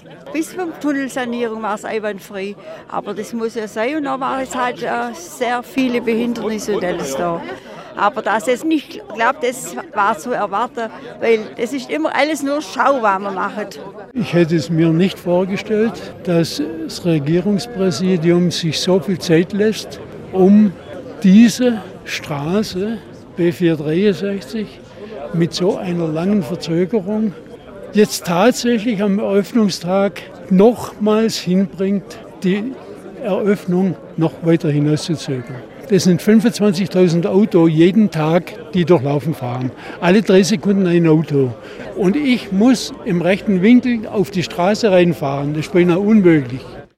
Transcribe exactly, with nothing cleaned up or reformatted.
Bis zur Tunnelsanierung war es einwandfrei. Aber das muss ja sein. Und dann war es halt äh, sehr viele Behindernisse und alles da. Aber das ist nicht, ich glaube, das war zu erwarten, weil das ist immer alles nur Schau, was man macht. Ich hätte es mir nicht vorgestellt, dass das Regierungspräsidium sich so viel Zeit lässt, um diese Straße B vierhundertdreiundsechzig mit so einer langen Verzögerung jetzt tatsächlich am Eröffnungstag nochmals hinbringt, die Eröffnung noch weiter hinauszuzögern. Das sind fünfundzwanzigtausend Autos jeden Tag, die durchlaufen fahren. Alle drei Sekunden ein Auto. Und ich muss im rechten Winkel auf die Straße reinfahren. Das ist beinahe unmöglich.